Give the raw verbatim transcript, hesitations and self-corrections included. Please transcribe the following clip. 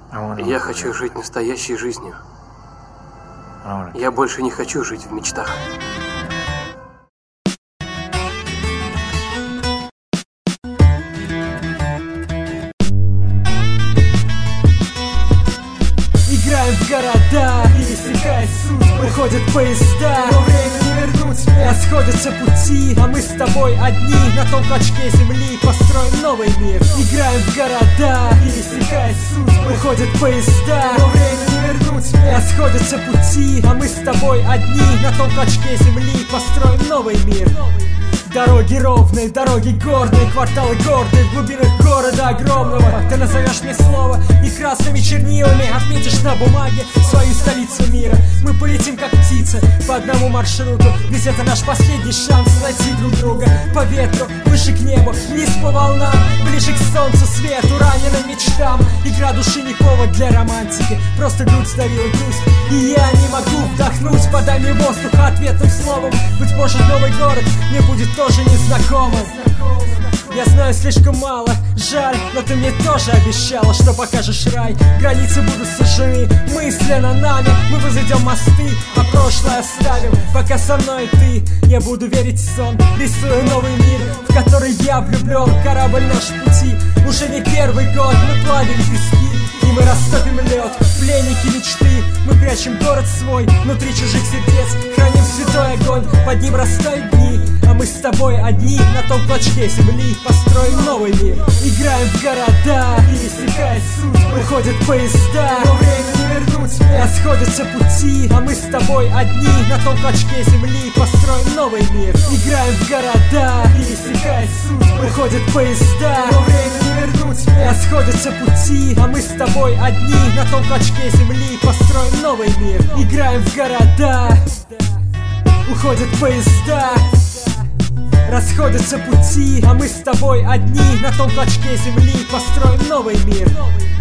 Я хочу жить настоящей жизнью. Я больше не хочу жить в мечтах. Играем в города, пересекая суть, проходят поезда, но время не вернуть, расходятся пути, а мы с тобой одни на том клочке земли построим новый мир. Играем в города, пересекая суть, проходят поезда, но время не вернуть, расходятся пути, а мы с тобой одни на том клочке земли построим новый мир. Дороги ровные, дороги горные, кварталы гордые, в глубинах города огромного. Ты назовешь мне слово и красными чернилами отметишь на бумаге свою столицу мира. Мы полетим как птицы по одному маршруту, ведь это наш последний шанс найти друг друга. По ветру, выше к небу, вниз по волнам, ближе к солнцу, свету, раненым мечтам. Игра души не повод для романтики, просто грудь сдавила грусть, и я не могу вдохнуть. Подай мне воздуха ответным словом, быть может новый город мне будет тоже незнакомым. Я знаю слишком мало, жаль, но ты мне тоже обещала, что покажешь рай. Границы будут сожжены мысленно нами, мы возведем мосты, а прошлое оставим. Пока со мной ты, я буду верить в сон, рисуя новый мир, в который я влюблен. Корабль наш пути, уже не первый год, мы плавим пески, и мы растопим лед. Пленники мечты, мы прячем город свой внутри чужих сердец, храним святой огонь, под ним растают дни, а мы с тобой одни на том клочке земли построим новый мир. Играем в города, пересекая суть, проходят поезда, но время не вернуть, расходятся пути, а мы с тобой одни на том клочке земли построим новый мир. Играем в города, пересекая суть, проходят поезда, но время не вернуть, расходятся пути, а мы с тобой одни на том клочке земли построим новый мир. Играем в города, уходят поезда, расходятся пути, а мы с тобой одни на том клочке земли построим новый мир.